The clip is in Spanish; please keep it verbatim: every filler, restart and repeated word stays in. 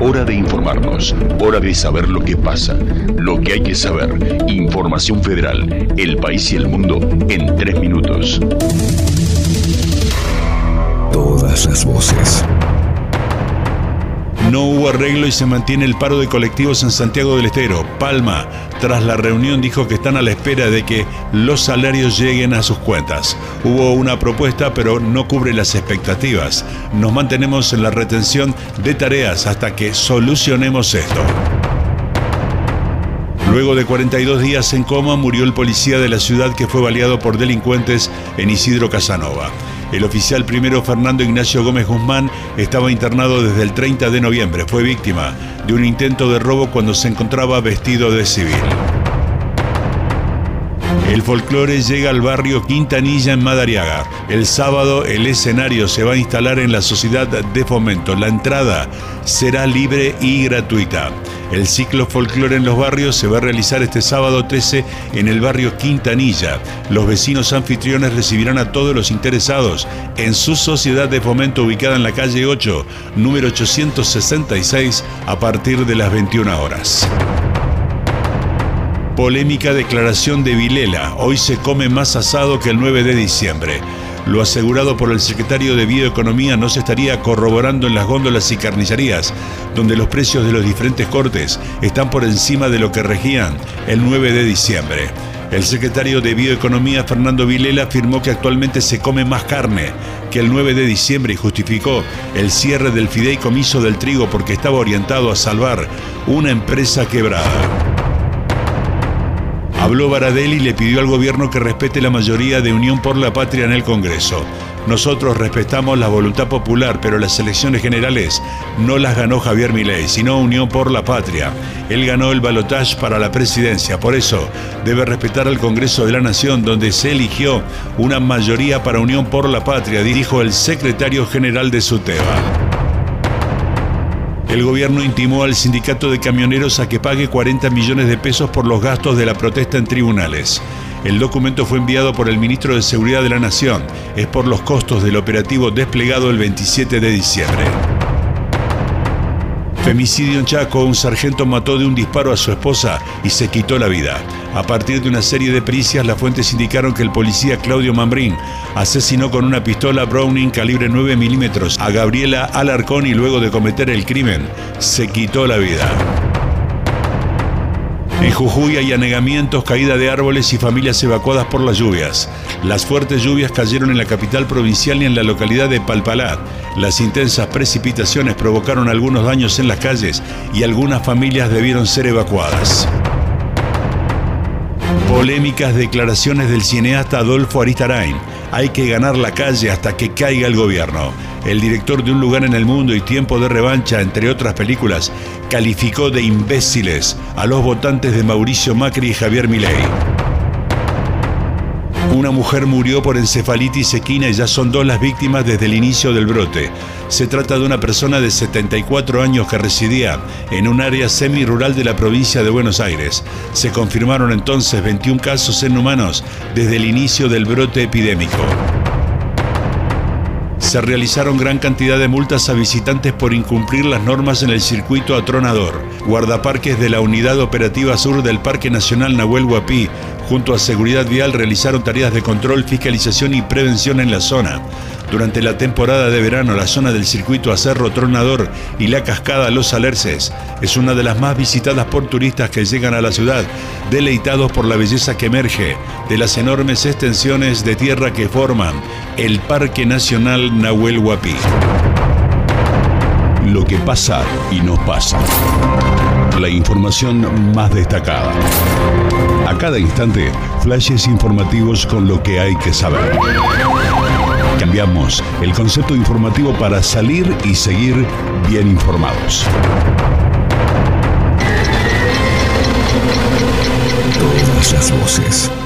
Hora de informarnos, hora de saber lo que pasa, lo que hay que saber. Información Federal, el país y el mundo en tres minutos. Todas las voces. No hubo arreglo y se mantiene el paro de colectivos en Santiago del Estero. Palma, tras la reunión, dijo que están a la espera de que los salarios lleguen a sus cuentas. Hubo una propuesta, pero no cubre las expectativas. Nos mantenemos en la retención de tareas hasta que solucionemos esto. Luego de cuarenta y dos días en coma, murió el policía de la ciudad que fue baleado por delincuentes en Isidro Casanova. El oficial primero Fernando Ignacio Gómez Guzmán estaba internado desde el treinta de noviembre. Fue víctima de un intento de robo cuando se encontraba vestido de civil. El folclore llega al barrio Quintanilla en Madariaga. El sábado el escenario se va a instalar en la Sociedad de Fomento. La entrada será libre y gratuita. El ciclo folclore en los barrios se va a realizar este sábado trece en el barrio Quintanilla. Los vecinos anfitriones recibirán a todos los interesados en su Sociedad de Fomento ubicada en la calle ocho, número ochocientos sesenta y seis, a partir de las veintiuna horas. Polémica declaración de Vilela. Hoy se come más asado que el nueve de diciembre. Lo asegurado por el secretario de Bioeconomía no se estaría corroborando en las góndolas y carnicerías, donde los precios de los diferentes cortes están por encima de lo que regían el nueve de diciembre. El secretario de Bioeconomía, Fernando Vilela, afirmó que actualmente se come más carne que el nueve de diciembre y justificó el cierre del fideicomiso del trigo porque estaba orientado a salvar una empresa quebrada. Habló Baradel y le pidió al gobierno que respete la mayoría de Unión por la Patria en el Congreso. Nosotros respetamos la voluntad popular, pero las elecciones generales no las ganó Javier Milei, sino Unión por la Patria. Él ganó el balotaje para la presidencia, por eso debe respetar al Congreso de la Nación, donde se eligió una mayoría para Unión por la Patria, dijo el secretario general de SUTEBA. El gobierno intimó al sindicato de camioneros a que pague cuarenta millones de pesos por los gastos de la protesta en tribunales. El documento fue enviado por el ministro de Seguridad de la Nación. Es por los costos del operativo desplegado el veintisiete de diciembre. Femicidio en Chaco. Un sargento mató de un disparo a su esposa y se quitó la vida. A partir de una serie de pericias, las fuentes indicaron que el policía Claudio Mambrín asesinó con una pistola Browning calibre nueve milímetros a Gabriela Alarcón y luego de cometer el crimen, se quitó la vida. En Jujuy hay anegamientos, caída de árboles y familias evacuadas por las lluvias. Las fuertes lluvias cayeron en la capital provincial y en la localidad de Palpalá. Las intensas precipitaciones provocaron algunos daños en las calles y algunas familias debieron ser evacuadas. Polémicas declaraciones del cineasta Adolfo Aristarain. Hay que ganar la calle hasta que caiga el gobierno. El director de Un lugar en el mundo y Tiempo de revancha, entre otras películas, calificó de imbéciles a los votantes de Mauricio Macri y Javier Milei. Una mujer murió por encefalitis equina y ya son dos las víctimas desde el inicio del brote. Se trata de una persona de setenta y cuatro años que residía en un área semirural de la provincia de Buenos Aires. Se confirmaron entonces veintiún casos en humanos desde el inicio del brote epidémico. Se realizaron gran cantidad de multas a visitantes por incumplir las normas en el circuito atronador. Guardaparques de la Unidad Operativa Sur del Parque Nacional Nahuel Huapi, junto a Seguridad Vial, realizaron tareas de control, fiscalización y prevención en la zona. Durante la temporada de verano, la zona del circuito Acerro Tronador y la cascada Los Alerces es una de las más visitadas por turistas que llegan a la ciudad, deleitados por la belleza que emerge de las enormes extensiones de tierra que forman el Parque Nacional Nahuel Huapi. Lo que pasa y no pasa. La información más destacada. A cada instante, flashes informativos con lo que hay que saber. Cambiamos el concepto informativo para salir y seguir bien informados. Todas las voces.